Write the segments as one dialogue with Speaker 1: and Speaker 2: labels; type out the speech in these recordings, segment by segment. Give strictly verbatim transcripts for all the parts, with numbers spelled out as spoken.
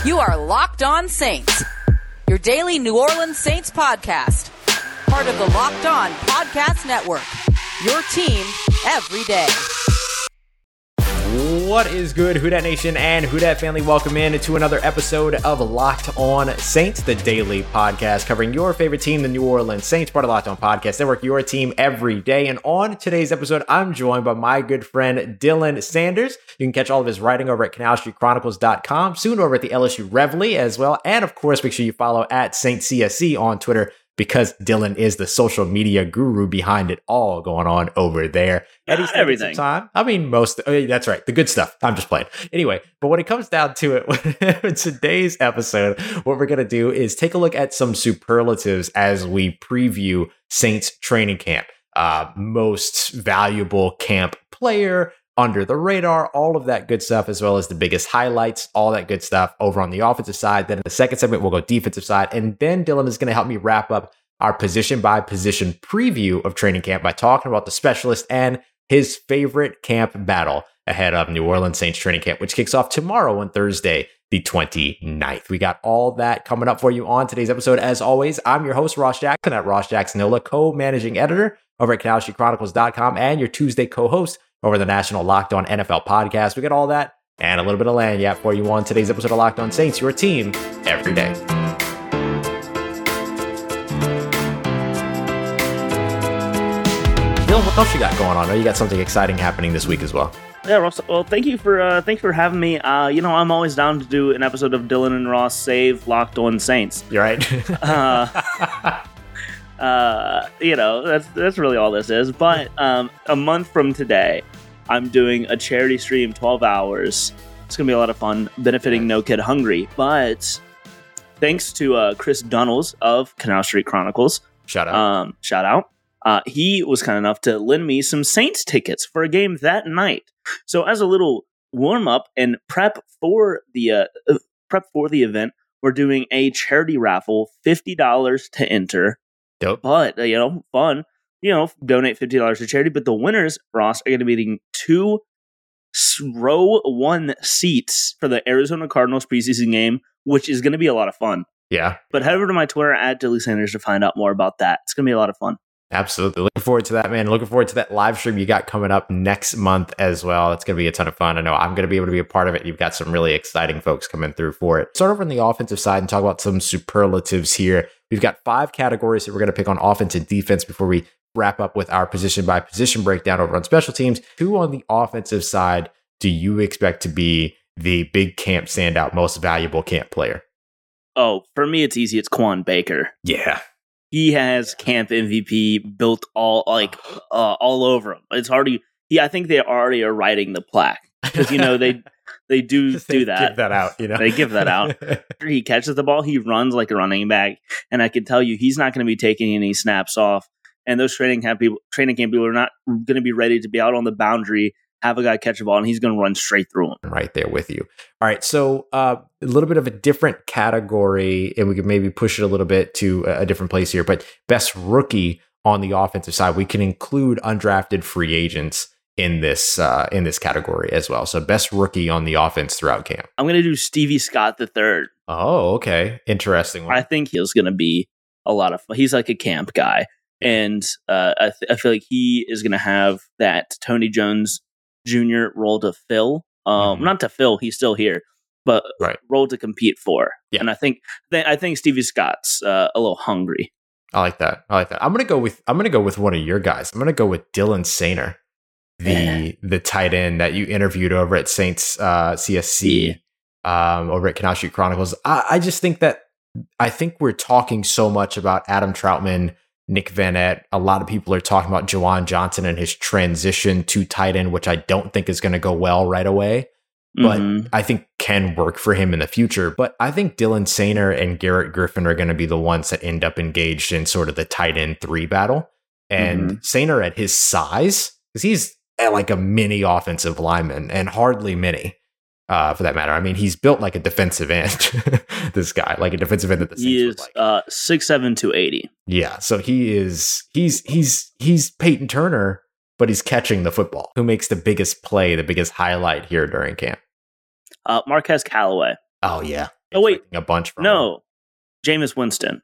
Speaker 1: You are Locked On Saints, your daily New Orleans Saints podcast. Part of the Locked On Podcast Network, your team every day.
Speaker 2: What is good, Who Dat Nation and Who Dat family? Welcome in to another episode of Locked On Saints, the daily podcast covering your favorite team, the New Orleans Saints, part of Locked On Podcast Network, your team every day. And on today's episode, I'm joined by my good friend Dylan Sanders. You can catch all of his writing over at Canal Street Chronicles dot com, soon over at the L S U Reveille as well. And of course, make sure you follow at Saint C S C on Twitter, because Dylan is the social media guru behind it all going on over there. And he's
Speaker 3: everything.
Speaker 2: Some time. I mean, most, oh, yeah, that's right. The good stuff. I'm just playing. Anyway, but when it comes down to it, today's episode, what we're going to do is take a look at some superlatives as we preview Saints training camp. Uh, most valuable camp player, under the radar, all of that good stuff, as well as the biggest highlights, all that good stuff over on the offensive side. Then in the second segment, we'll go defensive side. And then Dylan is going to help me wrap up our position by position preview of training camp by talking about the specialist and his favorite camp battle ahead of New Orleans Saints training camp, which kicks off tomorrow on Thursday, the twenty-ninth. We got all that coming up for you on today's episode. As always, I'm your host, Ross Jackson at Ross Jacksonola, co-managing editor over at Canal Street Chronicles dot com and your Tuesday co-host over the National Locked On N F L podcast. We got all that and a little bit of lagniappe for you on today's episode of Locked On Saints, your team every day. Dylan, what else you got going on? I know you got something exciting happening this week as well.
Speaker 3: Yeah, Ross. Well, thank you for uh, thanks for having me. Uh, you know, I'm always down to do an episode of Dylan and Ross Save Locked On Saints.
Speaker 2: You're right.
Speaker 3: uh, uh, you know, that's that's really all this is. But um, a month from today, I'm doing a charity stream, twelve hours. It's gonna be a lot of fun, benefiting No Kid Hungry. But thanks to uh, Chris Dunnels of Canal Street Chronicles,
Speaker 2: shout out,
Speaker 3: um, shout out. Uh, he was kind enough to lend me some Saints tickets for a game that night. So as a little warm up and prep for the uh, uh, prep for the event, we're doing a charity raffle, fifty dollars to enter.
Speaker 2: Dope.
Speaker 3: But, uh, you know, fun, you know, donate fifty dollars to charity. But the winners, Ross, are going to be getting two row one seats for the Arizona Cardinals preseason game, which is going to be a lot of fun.
Speaker 2: Yeah.
Speaker 3: But head over to my Twitter at Dilly Sanders to find out more about that. It's going to be a lot of fun.
Speaker 2: Absolutely. Looking forward to that, man. Looking forward to that live stream you got coming up next month as well. It's going to be a ton of fun. I know I'm going to be able to be a part of it. You've got some really exciting folks coming through for it. Start over on the offensive side and talk about some superlatives here. We've got five categories that we're going to pick on offense and defense before we wrap up with our position by position breakdown over on special teams. Who on the offensive side do you expect to be the big camp standout, most valuable camp player?
Speaker 3: Oh, for me, it's easy. It's Quan Baker.
Speaker 2: Yeah.
Speaker 3: He has camp M V P built all like uh, all over him. It's already. Yeah, I think they already are writing the plaque because you know they they do
Speaker 2: they
Speaker 3: do that.
Speaker 2: Give that out. You know
Speaker 3: they give that out. After he catches the ball, he runs like a running back, and I can tell you he's not going to be taking any snaps off. And those training camp people, training camp people are not going to be ready to be out on the boundary, have a guy catch a ball, and he's going to run straight through him.
Speaker 2: Right there with you. All right, so uh, a little bit of a different category, and we could maybe push it a little bit to a different place here, but best rookie on the offensive side, we can include undrafted free agents in this uh, in this category as well. So best rookie on the offense throughout camp.
Speaker 3: I'm going to do Stevie Scott the third.
Speaker 2: Oh, okay. Interesting one.
Speaker 3: I think he's going to be a lot of fun. He's like a camp guy, and uh, I, th- I feel like he is going to have that Tony Jones Junior role to fill, um, mm-hmm. not to fill. He's still here, but
Speaker 2: right.
Speaker 3: role to compete for.
Speaker 2: Yeah.
Speaker 3: And I think th- I think Stevie Scott's uh, a little hungry.
Speaker 2: I like that. I like that. I'm gonna go with I'm gonna go with one of your guys. I'm gonna go with Dylan Sainer, the yeah. the tight end that you interviewed over at Saints uh, C S C, yeah. um, over at Canal Street Chronicles. I, I just think that I think we're talking so much about Adam Troutman, Nick Van Etten. A lot of people are talking about Juwan Johnson and his transition to tight end, which I don't think is going to go well right away, but mm-hmm. I think can work for him in the future. But I think Dylan Sainer and Garrett Griffin are going to be the ones that end up engaged in sort of the tight end three battle. And mm-hmm. Sainer at his size, because he's like a mini offensive lineman and hardly mini. Uh, for that matter, I mean, he's built like a defensive end. This guy, like a defensive end that the Saints
Speaker 3: he is
Speaker 2: like.
Speaker 3: uh, six seven to eighty.
Speaker 2: Yeah, so he is. He's he's he's Peyton Turner, but he's catching the football. Who makes the biggest play, the biggest highlight here during camp?
Speaker 3: Uh, Marquez Callaway.
Speaker 2: Oh yeah,
Speaker 3: Oh, wait.
Speaker 2: A bunch from
Speaker 3: No. Jameis Winston.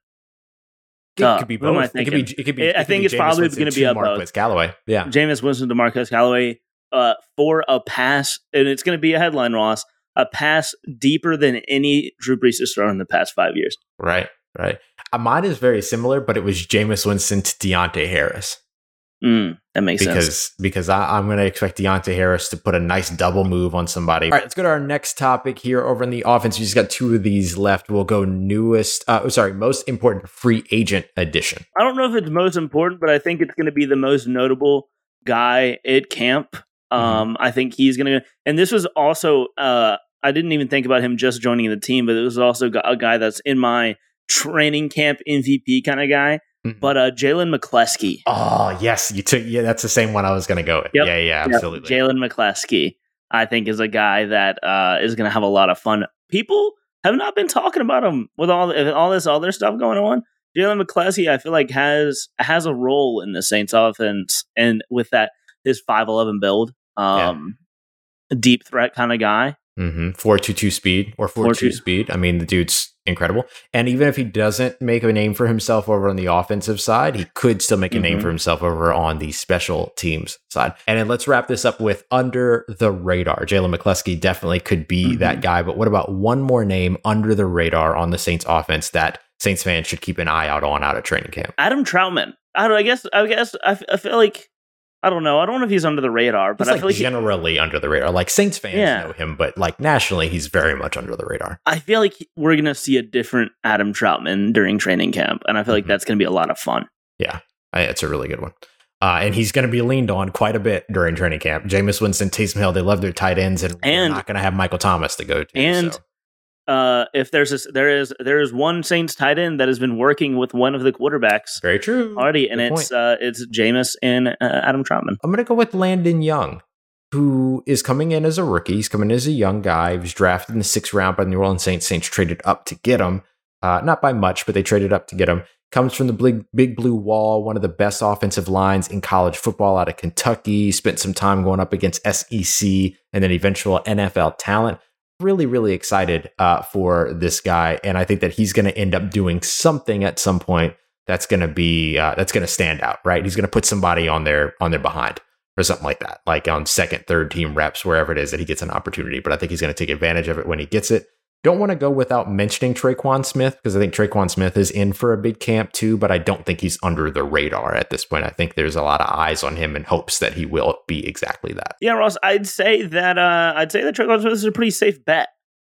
Speaker 2: It
Speaker 3: Uh,
Speaker 2: could be
Speaker 3: who am I
Speaker 2: both. It could be. It could be.
Speaker 3: I
Speaker 2: it could
Speaker 3: think
Speaker 2: be
Speaker 3: it's
Speaker 2: Jameis
Speaker 3: probably
Speaker 2: Winston
Speaker 3: going to be
Speaker 2: to
Speaker 3: a
Speaker 2: Marquez
Speaker 3: both.
Speaker 2: Callaway. Yeah.
Speaker 3: Jameis Winston to Marquez Callaway uh, for a pass, and it's going to be a headline, Ross. A pass deeper than any Drew Brees has thrown in the past five years.
Speaker 2: Right. Right. Uh, mine is very similar, but it was Jameis Winston to Deontay Harris.
Speaker 3: Mm, that makes
Speaker 2: because,
Speaker 3: sense.
Speaker 2: Because I, I'm going to expect Deontay Harris to put a nice double move on somebody. All right, let's go to our next topic here over in the offense. We just got two of these left. We'll go newest, uh, sorry, most important free agent addition.
Speaker 3: I don't know if it's most important, but I think it's going to be the most notable guy at camp. Um, mm-hmm. I think he's going to, and this was also, uh, I didn't even think about him just joining the team, but it was also a guy that's in my training camp M V P kind of guy. Mm-hmm. But uh, Jalen McCleskey.
Speaker 2: Oh, yes. You took, yeah, that's the same one I was going to go with. Yep. Yeah, yeah, absolutely.
Speaker 3: Yep. Jalen McCleskey, I think, is a guy that uh, is going to have a lot of fun. People have not been talking about him with all all this other stuff going on. Jalen McCleskey, I feel like, has has a role in the Saints offense, and with that, his five eleven build, um, yeah. a deep threat kind of guy.
Speaker 2: Mm-hmm. four two two speed or four two speed. I mean, the dude's incredible. And even if he doesn't make a name for himself over on the offensive side, he could still make a mm-hmm. name for himself over on the special teams side. And then let's wrap this up with under the radar. Jalen McCleskey definitely could be mm-hmm. that guy. But what about one more name under the radar on the Saints offense that Saints fans should keep an eye out on out of training camp?
Speaker 3: Adam Troutman. I don't. I guess. I guess. I, f- I feel like. I don't know. I don't know if he's under the radar, but
Speaker 2: he's
Speaker 3: I
Speaker 2: like
Speaker 3: feel like
Speaker 2: generally he, under the radar. Like Saints fans yeah. know him, but like nationally, he's very much under the radar.
Speaker 3: I feel like we're going to see a different Adam Troutman during training camp, and I feel like mm-hmm. that's going to be a lot of fun.
Speaker 2: Yeah, I, it's a really good one. Uh, and he's going to be leaned on quite a bit during training camp. Jameis Winston, Taysom Hill, they love their tight ends, and, and we're not going to have Michael Thomas to go to.
Speaker 3: And
Speaker 2: so.
Speaker 3: uh, if there's a, there is there is one Saints tight end that has been working with one of the quarterbacks,
Speaker 2: very true
Speaker 3: already, and Good it's uh, it's Jameis and uh, Adam Troutman.
Speaker 2: I'm going to go with Landon Young, who is coming in as a rookie. He's coming in as a young guy. He was drafted in the sixth round by the New Orleans Saints. Saints traded up to get him, uh, not by much, but they traded up to get him. Comes from the big, big blue wall, one of the best offensive lines in college football out of Kentucky. Spent some time going up against S E C and then eventual N F L talent. Really, really excited uh, for this guy, and I think that he's going to end up doing something at some point that's going to be uh, that's going to stand out, right? He's going to put somebody on their on their behind or something like that, like on second, third team reps, wherever it is that he gets an opportunity. But I think he's going to take advantage of it when he gets it. Don't want to go without mentioning Traquan Smith, because I think Traquan Smith is in for a big camp too, but I don't think he's under the radar at this point. I think there's a lot of eyes on him and hopes that he will be exactly that.
Speaker 3: Yeah, Ross, I'd say that uh, I'd say that Traquan Smith is a pretty safe bet.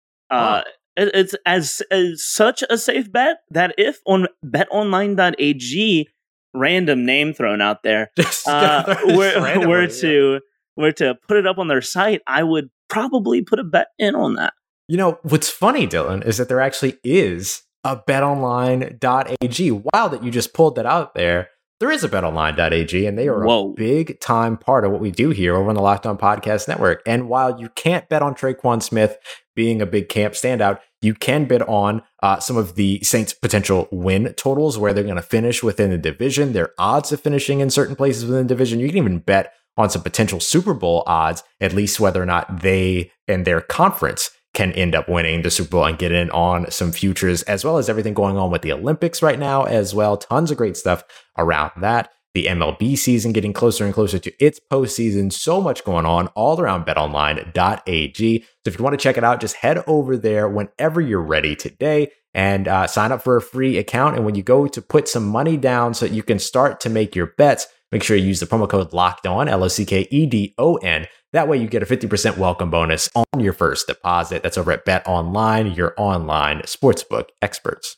Speaker 3: Uh, oh. it, it's as, as such a safe bet that if on bet online dot a g, random name thrown out there, uh, were, were to yeah. were to put it up on their site, I would probably put a bet in on that.
Speaker 2: You know, what's funny, Dylan, is that there actually is a bet online dot a g. Wow, that you just pulled that out there. There is a bet online dot a g, and they are Whoa. a big time part of what we do here over on the Locked On Podcast Network. And while you can't bet on Traquan Smith being a big camp standout, you can bet on uh, some of the Saints' potential win totals, where they're going to finish within the division, their odds of finishing in certain places within the division. You can even bet on some potential Super Bowl odds, at least whether or not they and their conference can end up winning the Super Bowl and get in on some futures, as well as everything going on with the Olympics right now as well. Tons of great stuff around that. The M L B season getting closer and closer to its postseason. So much going on all around bet online dot a g. So if you want to check it out, just head over there whenever you're ready today and uh, sign up for a free account. And when you go to put some money down so that you can start to make your bets, make sure you use the promo code LOCKEDON, L O C K E D O N. That way you get a fifty percent welcome bonus on your first deposit. That's over at BetOnline, your online sportsbook experts.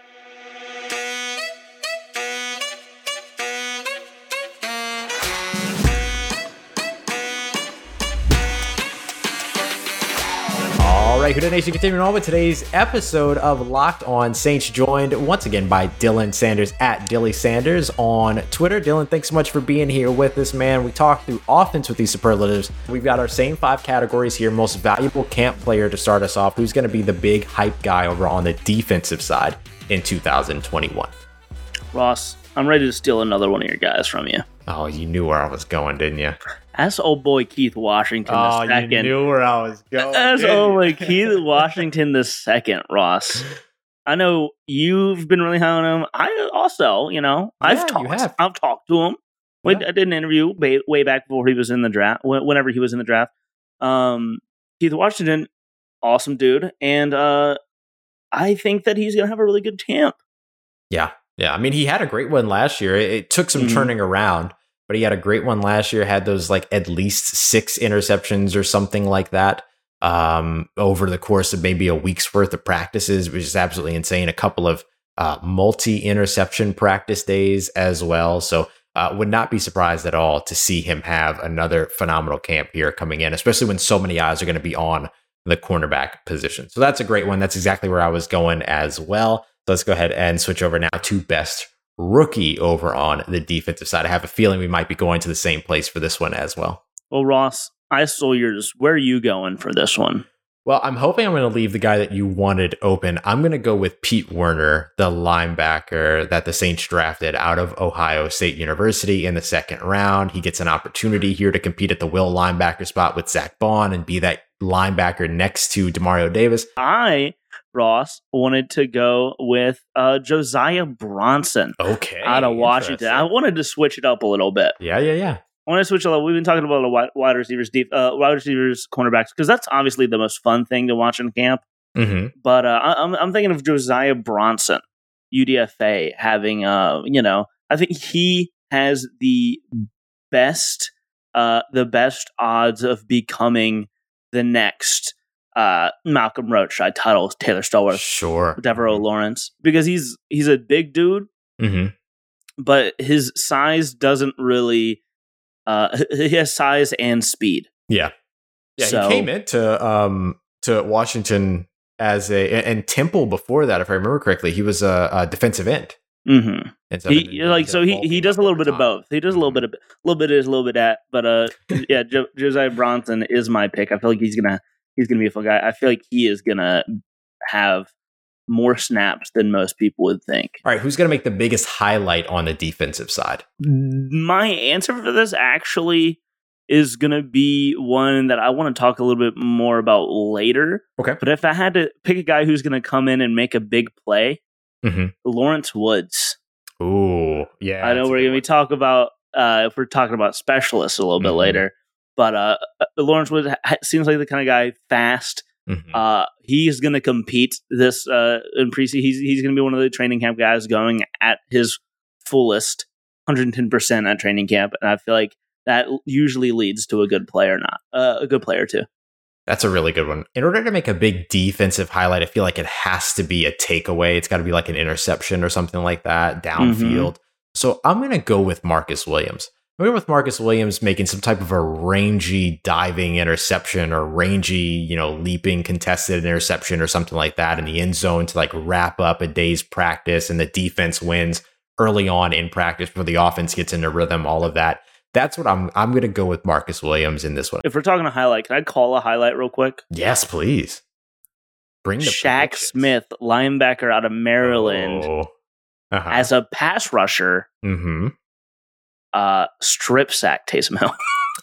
Speaker 2: All right, Who Dat Nation, continuing on with today's episode of Locked On Saints, joined once again by Dylan Sanders at Dilly Sanders on Twitter. Dylan, thanks so much for being here with us, man. We talked through offense with these superlatives. We've got our same five categories here. Most valuable camp player to start us off. Who's going to be the big hype guy over on the defensive side in two thousand twenty-one?
Speaker 3: Ross, I'm ready to steal another one of your guys from you.
Speaker 2: Oh, you knew where I was going, didn't you?
Speaker 3: That's old boy Keith Washington
Speaker 2: oh,
Speaker 3: the second.
Speaker 2: You knew where I was going.
Speaker 3: That's old boy Keith Washington the second, Ross. I know you've been really high on him. I also, you know,
Speaker 2: Yeah,
Speaker 3: I've
Speaker 2: you
Speaker 3: talked.
Speaker 2: have.
Speaker 3: I've talked to him. We,
Speaker 2: Yeah.
Speaker 3: I did an interview way, way back before he was in the draft. Whenever he was in the draft, um, Keith Washington, awesome dude, and uh, I think that he's gonna have a really good camp.
Speaker 2: Yeah, yeah. I mean, he had a great one last year. It, it took some
Speaker 3: Mhm.
Speaker 2: turning around, but he had a great one last year. Had those like at least six interceptions or something like that um, over the course of maybe a week's worth of practices, which is absolutely insane. A couple of uh, multi-interception practice days as well. So uh, would not be surprised at all to see him have another phenomenal camp here coming in, especially when so many eyes are going to be on the cornerback position. So that's a great one. That's exactly where I was going as well. So let's go ahead and switch over now to best rookie over on the defensive side. I have a feeling we might be going to the same place for this one as well.
Speaker 3: Well, Ross, I stole yours. Where are you going for this one?
Speaker 2: Well, I'm hoping I'm going to leave the guy that you wanted open. I'm going to go with Pete Werner, the linebacker that the Saints drafted out of Ohio State University in the second round. He gets an opportunity here to compete at the will linebacker spot with Zach Bond and be that linebacker next to Demario Davis.
Speaker 3: I, Ross, wanted to go with uh, Josiah Bronson
Speaker 2: Okay.
Speaker 3: out of Washington. I wanted to switch it up a little bit.
Speaker 2: Yeah, yeah, yeah.
Speaker 3: I want to switch a little. We've been talking about the wide, wide receivers, deep, uh, wide receivers, cornerbacks, because that's obviously the most fun thing to watch in camp.
Speaker 2: Mm-hmm.
Speaker 3: But uh, I, I'm I'm thinking of Josiah Bronson, U D F A, having uh, you know, I think he has the best, uh, the best odds of becoming the next uh Malcolm Roach. I title Taylor Stallworth,
Speaker 2: Sure.
Speaker 3: Devereaux Lawrence, because he's he's a big dude,
Speaker 2: Mm-hmm.
Speaker 3: but his size doesn't really. Uh, he has size and speed.
Speaker 2: Yeah. Yeah,
Speaker 3: So-
Speaker 2: he came into um to Washington as a and Temple before that, if I remember correctly, he was a, a defensive end.
Speaker 3: Mm-hmm.
Speaker 2: And so
Speaker 3: He
Speaker 2: then
Speaker 3: like
Speaker 2: ended
Speaker 3: so
Speaker 2: up
Speaker 3: he
Speaker 2: bulking
Speaker 3: he does a
Speaker 2: up
Speaker 3: little
Speaker 2: over
Speaker 3: bit of
Speaker 2: time.
Speaker 3: both. He does a little bit of a little bit is a little bit at, but uh yeah, jo- Josiah Bronson is my pick. I feel like he's gonna he's gonna be a fun guy. I feel like he is gonna have more snaps than most people would think.
Speaker 2: All right, who's going to make the biggest highlight on the defensive side?
Speaker 3: My answer for this actually is gonna be one that I want to talk a little bit more about later.
Speaker 2: Okay.
Speaker 3: But if I had to pick a guy who's gonna come in and make a big play,
Speaker 2: Mm-hmm.
Speaker 3: Lawrence Woods.
Speaker 2: Ooh, yeah.
Speaker 3: I know
Speaker 2: that's a
Speaker 3: we're
Speaker 2: good
Speaker 3: going to be talking about uh, if we're talking about specialists a little bit
Speaker 2: Mhm.
Speaker 3: later, but uh, Lawrence Woods ha- seems like the kind of guy fast.
Speaker 2: one. Mhm.
Speaker 3: Uh, he's going to compete this uh, in preseason. He's he's going to be one of the training camp guys going at his fullest, one hundred ten percent at training camp, and I feel like that usually leads to a good player, not uh, a good player too.
Speaker 2: That's a really good one. In order to make a big defensive highlight, I feel like it has to be a takeaway. It's got to be like an interception or something like that, downfield. So I'm going to go with Marcus Williams. I'm going with Marcus Williams making some type of a rangy diving interception or rangy, you know, leaping contested interception or something like that in the end zone to like wrap up a day's practice and the defense wins early on in practice before the offense gets into rhythm, all of that. That's what I'm I'm going to go with Marcus Williams in this one.
Speaker 3: If we're talking a highlight, can I call a highlight real quick?
Speaker 2: Yes, please. Bring the
Speaker 3: Shaq
Speaker 2: predictions.
Speaker 3: Smith, linebacker out of Maryland,
Speaker 2: Oh. Uh-huh.
Speaker 3: as a pass rusher.
Speaker 2: Mm-hmm.
Speaker 3: Uh, strip sack Taysom Hill.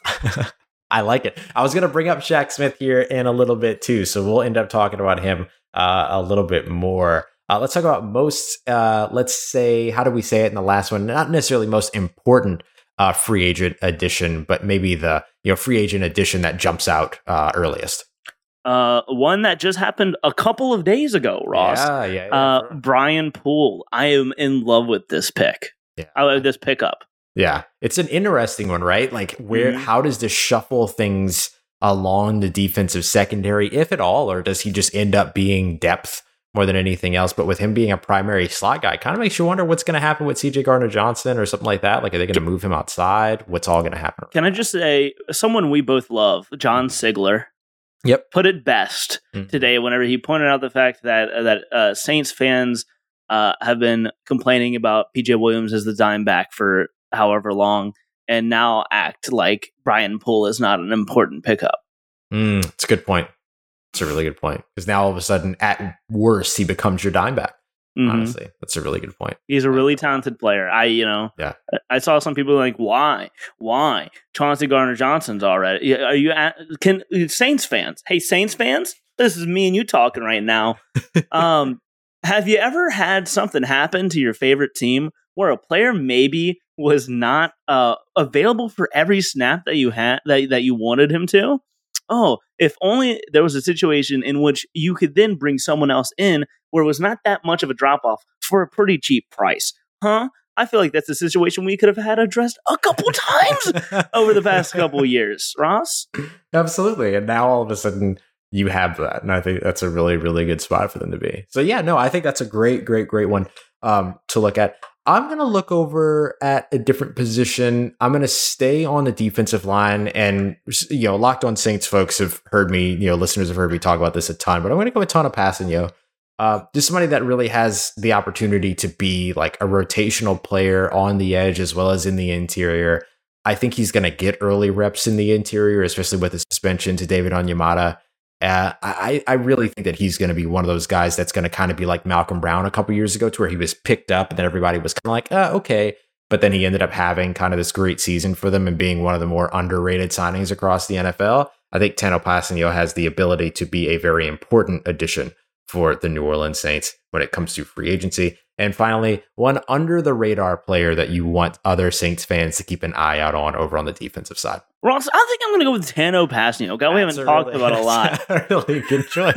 Speaker 2: I like it. I was going to bring up Shaq Smith here in a little bit too, so we'll end up talking about him uh, a little bit more. Uh, let's talk about most, uh, let's say, how do we say it in the last one? Not necessarily most important uh, free agent addition, but maybe the you know free agent addition that jumps out uh, earliest.
Speaker 3: Uh, one that just happened a couple of days ago, Ross.
Speaker 2: Yeah, yeah, yeah.
Speaker 3: Uh, Brian Poole. I am in love with this pick.
Speaker 2: Yeah.
Speaker 3: I love this pickup.
Speaker 2: Yeah, it's an interesting one, right? Like, where,
Speaker 3: Mhm.
Speaker 2: how does this shuffle things along the defensive secondary, if at all, or does he just end up being depth more than anything else? But with him being a primary slot guy, kind of makes you wonder what's going to happen with C J Gardner-Johnson or something like that. Like, are they going to move him outside? What's all going to happen?
Speaker 3: Can I just say, someone we both love, John Sigler,
Speaker 2: Yep.
Speaker 3: put it best
Speaker 2: Mhm.
Speaker 3: today whenever he pointed out the fact that uh, that uh, Saints fans uh, have been complaining about P J Williams as the dime back for however long, and now act like Brian Poole is not an important pickup.
Speaker 2: Mm, it's a good point. It's a really good point. Because now all of a sudden, at worst, he becomes your dime back.
Speaker 3: Mm-hmm.
Speaker 2: Honestly, that's a really good point.
Speaker 3: He's a really talented player. I, you know,
Speaker 2: yeah.
Speaker 3: I saw some people like, why, why Chauncey Gardner-Johnson's already? Are you at, can Saints fans? Hey, Saints fans, this is me and you talking right now. um, have you ever had something happen to your favorite team where a player maybe was not uh, available for every snap that you had that that you wanted him to? Oh, if only there was a situation in which you could then bring someone else in where it was not that much of a drop-off for a pretty cheap price. Huh? I feel like that's a situation we could have had addressed a couple times over the past couple of years. Ross?
Speaker 2: Absolutely. And now all of a sudden you have that. And I think that's a really, really good spot for them to be. So yeah, no, I think that's a great, great, great one um, to look at. I'm going to look over at a different position. I'm going to stay on the defensive line. And, you know, Locked On Saints folks have heard me, you know, listeners have heard me talk about this a ton, but I'm going to go with Tanoh Kpassagnon. Uh, just somebody that really has the opportunity to be like a rotational player on the edge as well as in the interior. I think he's going to get early reps in the interior, especially with the suspension to David Onyemata. Uh, I, I really think that he's going to be one of those guys that's going to kind of be like Malcolm Brown a couple years ago, to where he was picked up and then everybody was kind of like, uh, okay. But then he ended up having kind of this great season for them and being one of the more underrated signings across the N F L. I think Tanoh Kpassagnon has the ability to be a very important addition for the New Orleans Saints when it comes to free agency. And finally, one under the radar player that you want other Saints fans to keep an eye out on over on the defensive side.
Speaker 3: Ross, I think I'm going to go with Tanoh Kpassagnon. Okay, we haven't talked really, about a lot.
Speaker 2: A really good choice.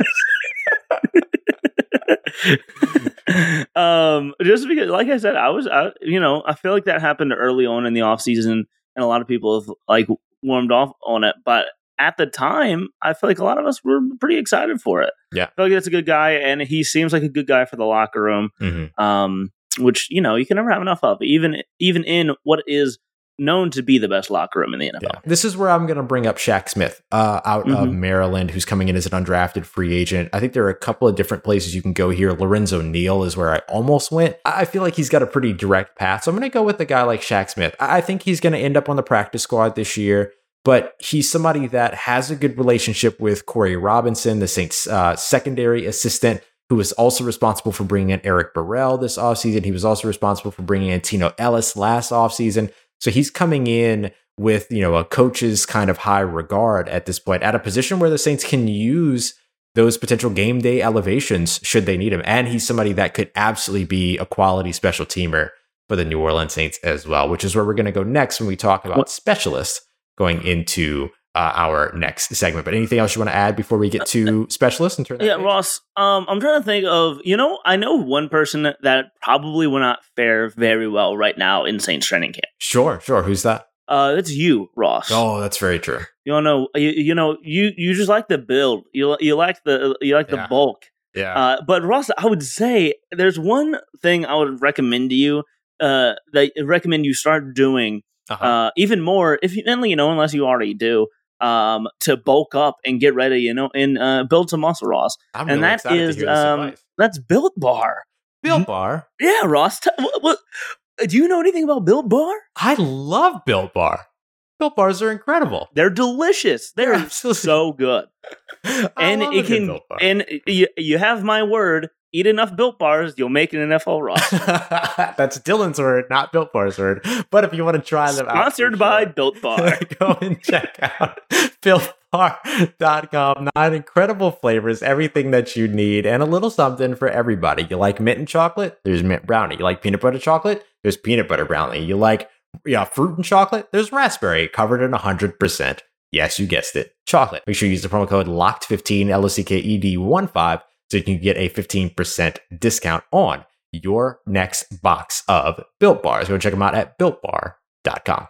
Speaker 3: um, just because, like I said, I was, I, you know, I feel like that happened early on in the offseason, and a lot of people have like warmed off on it. But at the time, I feel like a lot of us were pretty excited for it.
Speaker 2: Yeah,
Speaker 3: I feel like that's a good guy, and he seems like a good guy for the locker room.
Speaker 2: Mm-hmm.
Speaker 3: Um, which, you know, you can never have enough of, even even in what is known to be the best locker room in the N F L.
Speaker 2: Yeah. This is where I'm going to bring up Shaq Smith uh, out mm-hmm. of Maryland, who's coming in as an undrafted free agent. I think there are a couple of different places you can go here. Lorenzo Neal is where I almost went. I feel like he's got a pretty direct path. So I'm going to go with a guy like Shaq Smith. I think he's going to end up on the practice squad this year, but he's somebody that has a good relationship with Corey Robinson, the Saints uh, secondary assistant, who was also responsible for bringing in Eric Burrell this offseason. He was also responsible for bringing in Tino Ellis last offseason. So he's coming in with, you know, a coach's kind of high regard at this point, at a position where the Saints can use those potential game day elevations should they need him. And he's somebody that could absolutely be a quality special teamer for the New Orleans Saints as well, which is where we're going to go next when we talk about what? specialists going into uh, our next segment. But anything else you want to add before we get to specialists and turn that
Speaker 3: Yeah,
Speaker 2: page?
Speaker 3: Ross, um, I'm trying to think of, you know, I know one person that, that probably will not fare very well right now in Saints training camp.
Speaker 2: Sure, sure. Who's that?
Speaker 3: Uh, it's you, Ross.
Speaker 2: Oh, that's very true.
Speaker 3: You don't know, you, you know, you, you just like the build. You you like the you like the
Speaker 2: Yeah.
Speaker 3: bulk.
Speaker 2: Yeah.
Speaker 3: Uh, but Ross, I would say there's one thing I would recommend to you. Uh, that I recommend you start doing.
Speaker 2: Uh-huh.
Speaker 3: Uh, even more if you, you know, unless you already do. Um, to bulk up and get ready, you know, and uh, build some muscle, Ross.
Speaker 2: I'm
Speaker 3: and
Speaker 2: really
Speaker 3: that
Speaker 2: excited to
Speaker 3: is
Speaker 2: hear this
Speaker 3: um,
Speaker 2: advice.
Speaker 3: that's Built Bar.
Speaker 2: Built Bar?
Speaker 3: Yeah, Ross. T- what, what, do you know anything about Built Bar?
Speaker 2: I love Built Bar. Built Bars are incredible.
Speaker 3: They're delicious. They're
Speaker 2: Absolutely.
Speaker 3: so good.
Speaker 2: I
Speaker 3: and
Speaker 2: love
Speaker 3: it
Speaker 2: a good
Speaker 3: can,
Speaker 2: Built Bar.
Speaker 3: and you, you have my word. Eat enough Built Bars, you'll make an N F L roster.
Speaker 2: That's Dylan's word, not Built Bar's word. But if you want to try them out,
Speaker 3: Sponsored by Built Bar.
Speaker 2: go and check out built bar dot com. Nine incredible flavors, everything that you need, and a little something for everybody. You like mint and chocolate? There's mint brownie. You like peanut butter chocolate? There's peanut butter brownie. You like yeah, fruit and chocolate? There's raspberry, covered in one hundred percent. Yes, you guessed it. Chocolate. Make sure you use the promo code locked fifteen, L O C K E D one five, so you can get a fifteen percent discount on your next box of Built Bars. Go check them out at built bar dot com.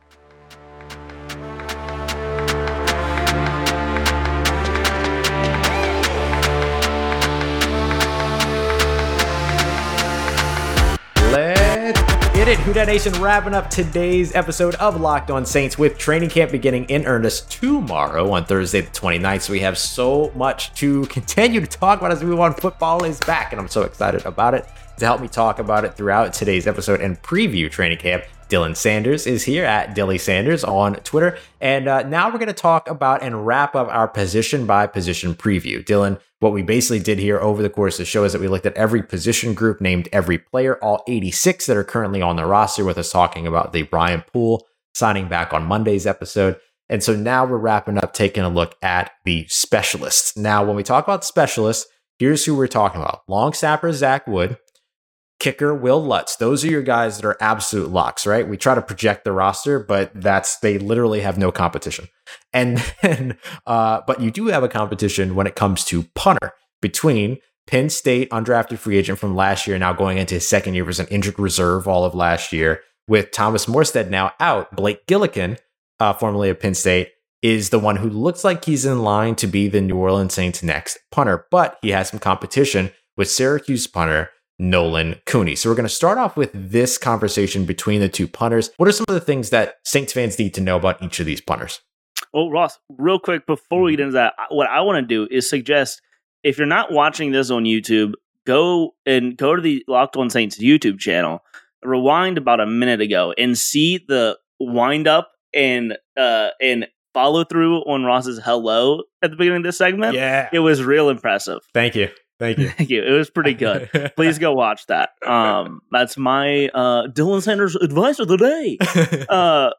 Speaker 2: Let's get it. Who Dat Nation, wrapping up today's episode of Locked On Saints with training camp beginning in earnest tomorrow on Thursday the twenty-ninth. So we have so much to continue to talk about as we want. Football is back, and I'm so excited about it. To help me talk about it throughout today's episode and preview training camp, Dylan Sanders is here at Dilly Sanders on Twitter. And uh, now we're going to talk about and wrap up our position by position preview. Dylan, What we basically did here over the course of the show is that we looked at every position group, named every player, all eighty-six that are currently on the roster, with us talking about the Brian Poole signing back on Monday's episode. And so now we're wrapping up, taking a look at the specialists. Now, when we talk about specialists, here's who we're talking about. Long snapper, Zach Wood. Kicker, Will Lutz. Those are your guys that are absolute locks, right? We try to project the roster, but that's they literally have no competition. And then, uh, but you do have a competition when it comes to punter between Penn State undrafted free agent from last year, now going into his second year, was an injured reserve all of last year, with Thomas Morstead now out. Blake Gillikin, uh, formerly of Penn State, is the one who looks like he's in line to be the New Orleans Saints' next punter, but he has some competition with Syracuse punter Nolan Cooney. So we're going to start off with this conversation between the two punters. What are some of the things that Saints fans need to know about each of these punters?
Speaker 3: Well, Ross, real quick, before we get into that, what I want to do is suggest, if you're not watching this on YouTube, go and go to the Locked On Saints YouTube channel, rewind about a minute ago, and see the wind up and uh, and follow through on Ross's hello at the beginning of this segment.
Speaker 2: Yeah.
Speaker 3: It was real impressive.
Speaker 2: Thank you. Thank you.
Speaker 3: Thank you. It was pretty good. Please go watch that. Um, that's my uh, Dylan Sanders advice of the day. Uh,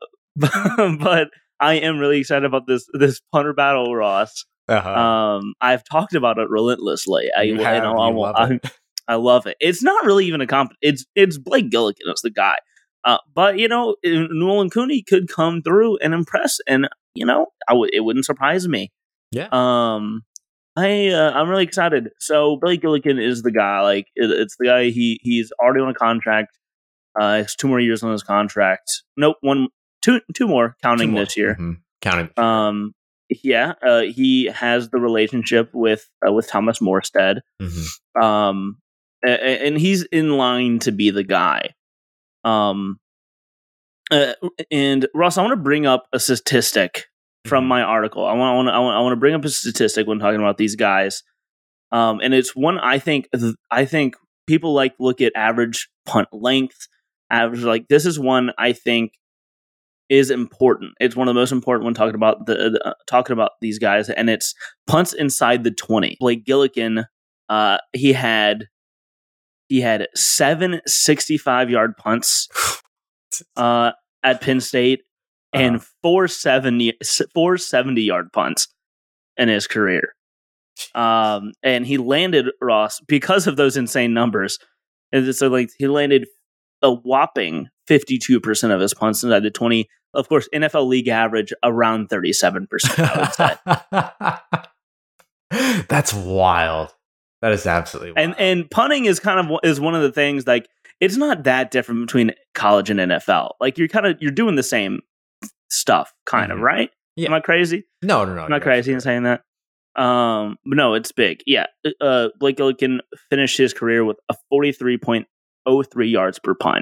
Speaker 3: but I am really excited about this this punter battle, Ross.
Speaker 2: Uh-huh.
Speaker 3: Um, I've talked about it relentlessly. I,
Speaker 2: You have,
Speaker 3: and I,
Speaker 2: you
Speaker 3: I,
Speaker 2: love
Speaker 3: I,
Speaker 2: it.
Speaker 3: I love it. It's not really even a comp. It's it's Blake Gillikin. It's the guy. Uh, but you know, Nolan Cooney could come through and impress, and you know, I w- it wouldn't surprise me.
Speaker 2: Yeah.
Speaker 3: Um. I uh, I'm really excited. So Blake Gillikin is the guy. Like it, it's the guy. He he's already on a contract. Uh, it's two more years on his contract. Nope, one, two, two more counting
Speaker 2: Two more.
Speaker 3: this year.
Speaker 2: Mm-hmm. Counting.
Speaker 3: Um, yeah. Uh, he has the relationship with uh, with Thomas Morstead.
Speaker 2: Mm-hmm.
Speaker 3: Um, and, and he's in line to be the guy. Um, uh, and Ross, I want to bring up a statistic from my article. I want, I want, I want, I want to bring up a statistic when talking about these guys, um, and it's one I think. I think people like to look at average punt length, average like this is one I think is important. It's one of the most important when talking about the, the uh, talking about these guys, and it's punts inside the twenty. Blake Gillikin, uh, he had he had seven sixty-five yard punts uh, at Penn State. And uh, four seventy, four seventy yard punts in his career. Um, and he landed, Ross, because of those insane numbers. And so, like, he landed a whopping fifty-two percent of his punts inside the twenty. Of course, N F L league average around thirty-seven percent, I would
Speaker 2: say. That's wild. That is absolutely wild.
Speaker 3: And, and punting is kind of is one of the things, like, it's not that different between college and N F L. Like, you're kind of, you're doing the same stuff, kind mm-hmm. of, right?
Speaker 2: Yeah.
Speaker 3: Am I crazy?
Speaker 2: No, no, no.
Speaker 3: I'm not crazy in saying that. Um, but no, it's big. Yeah. Uh, Blake Gillikin finished his career with a forty-three point oh three yards per punt,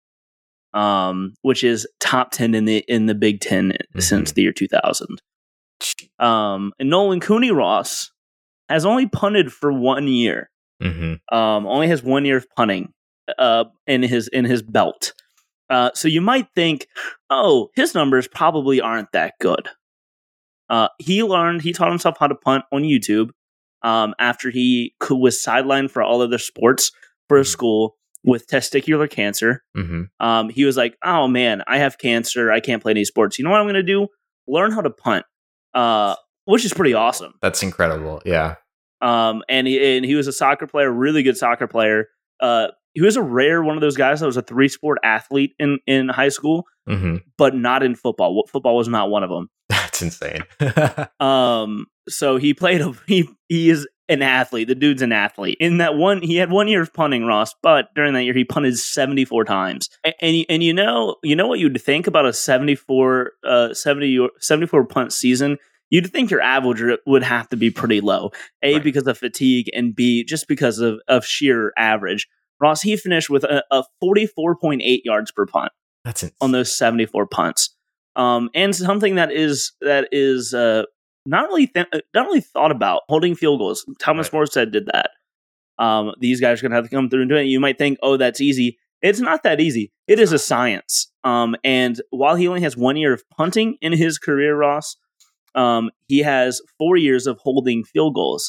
Speaker 3: um, which is top ten in the in the Big Ten mm-hmm. since the year two thousand. Um, and Nolan Cooney, Ross, has only punted for one year.
Speaker 2: Mm-hmm.
Speaker 3: Um, only has one year of punting uh, in his in his belt. Uh, so you might think, oh, his numbers probably aren't that good. Uh, he learned, he taught himself how to punt on YouTube um, after he was sidelined for all other sports for a school with testicular cancer.
Speaker 2: Mm-hmm.
Speaker 3: Um, he was like, oh man, I have cancer. I can't play any sports. You know what I'm going to do? Learn how to punt, uh, which is pretty awesome.
Speaker 2: That's incredible. Yeah.
Speaker 3: Um, and he, and he was a soccer player, really good soccer player. Uh, he was a rare one of those guys that was a three sport athlete in, in high school,
Speaker 2: mm-hmm.
Speaker 3: but not in football. Football was not one of them.
Speaker 2: That's insane.
Speaker 3: um, so he played, a, he, he is an athlete. The dude's an athlete. In that one, he had one year of punting, Ross, but during that year, he punted seventy-four times. And, and, and you know, you know what you'd think about a seventy-four, uh, seventy, seventy-four punt season? You'd think your average would have to be pretty low. A, right. because of fatigue, and B, just because of, of sheer average. Ross, he finished with a, a forty-four point eight yards per punt.
Speaker 2: That's insane.
Speaker 3: On those seventy-four punts. Um, and something that is that is uh, not really th- not really thought about, holding field goals. Thomas
Speaker 2: right.
Speaker 3: Morstead did that. Um, these guys are going to have to come through and do it. You might think, oh, that's easy. It's not that easy. It is a science. Um, and while he only has one year of punting in his career, Ross, um, he has four years of holding field goals.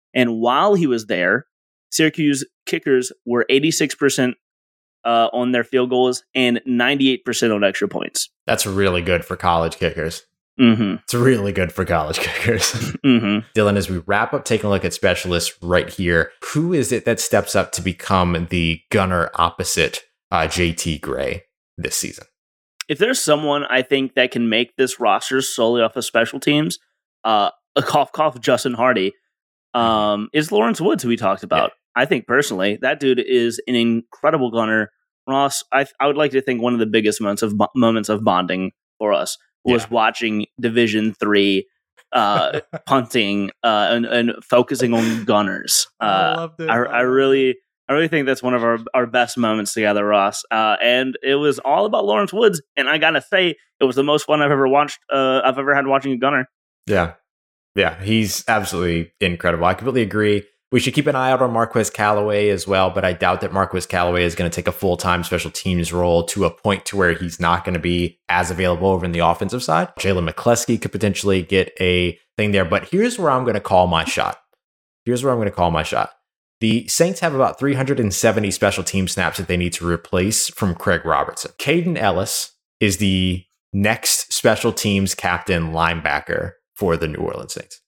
Speaker 3: And while he was there, Syracuse kickers were eighty-six percent uh, on their field goals and ninety-eight percent on extra points.
Speaker 2: That's really good for college kickers.
Speaker 3: Mm-hmm.
Speaker 2: It's really good for college kickers.
Speaker 3: Mm-hmm.
Speaker 2: Dylan, as we wrap up taking a look at specialists right here, who is it that steps up to become the gunner opposite uh, J T Gray this season?
Speaker 3: If there's someone I think that can make this roster solely off of special teams, uh, a cough cough Justin Hardy, um, is Lawrence Woods, who we talked about. Yeah. I think personally, that dude is an incredible gunner. Ross, I, I would like to think one of the biggest moments of moments of bonding for us was yeah. watching Division Three uh, punting uh, and, and focusing on gunners. Uh, I loved it. I, I really, I really think that's one of our, our best moments together, Ross. Uh, and it was all about Lawrence Woods. And I gotta say, it was the most fun I've ever watched. Uh, I've ever had watching a gunner.
Speaker 2: Yeah, yeah, he's absolutely incredible. I completely agree. We should keep an eye out on Marquez Callaway as well, but I doubt that Marquez Callaway is going to take a full-time special teams role to a point to where he's not going to be as available over in the offensive side. Jalen McCleskey could potentially get a thing there, but here's where I'm going to call my shot. Here's where I'm going to call my shot. The Saints have about three hundred seventy special team snaps that they need to replace from Craig Robertson. Caden Ellis is the next special teams captain linebacker for the New Orleans Saints.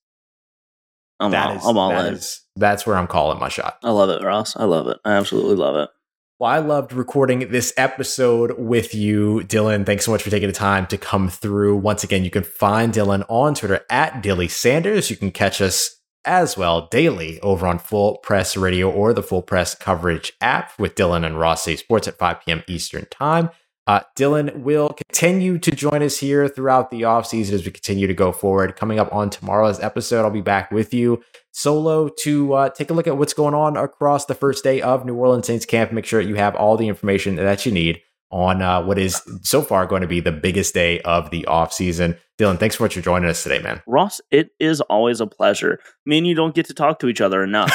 Speaker 3: I'm
Speaker 2: that
Speaker 3: all,
Speaker 2: is,
Speaker 3: I'm all
Speaker 2: that
Speaker 3: in.
Speaker 2: Is, that's where I'm calling my shot.
Speaker 3: I love it, Ross. I love it. I absolutely love it.
Speaker 2: Well, I loved recording this episode with you, Dylan. Thanks so much for taking the time to come through. Once again, you can find Dylan on Twitter at Dilly Sanders. You can catch us as well daily over on Full Press Radio or the Full Press Coverage app with Dylan and Ross Say Sports at five p.m. Eastern Time. Uh, Dylan will continue to join us here throughout the offseason as we continue to go forward. Coming up on tomorrow's episode, I'll be back with you solo to uh, take a look at what's going on across the first day of New Orleans Saints camp. Make sure you have all the information that you need on uh, what is so far going to be the biggest day of the offseason. Dylan, thanks so much for joining us today, man.
Speaker 3: Ross, it is always a pleasure. Me and you don't get to talk to each other enough.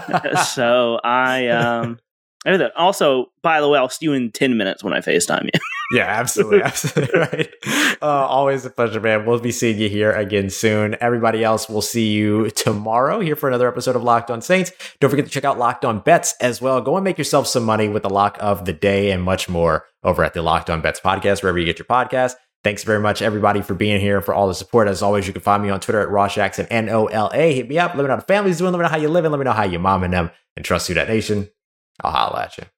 Speaker 3: so I... um. Also, by the way, I'll see you in ten minutes when I FaceTime you.
Speaker 2: Yeah, absolutely. Absolutely right. Uh, always a pleasure, man. We'll be seeing you here again soon. Everybody else, we'll see you tomorrow here for another episode of Locked On Saints. Don't forget to check out Locked On Bets as well. Go and make yourself some money with the lock of the day and much more over at the Locked On Bets podcast, wherever you get your podcast. Thanks very much, everybody, for being here, for all the support. As always, you can find me on Twitter at Ross Jackson, N O L A. Hit me up. Let me know how the family's doing. Let me know how you living. Let me know how your mom and them and Trust You That Nation. I'll holla at you.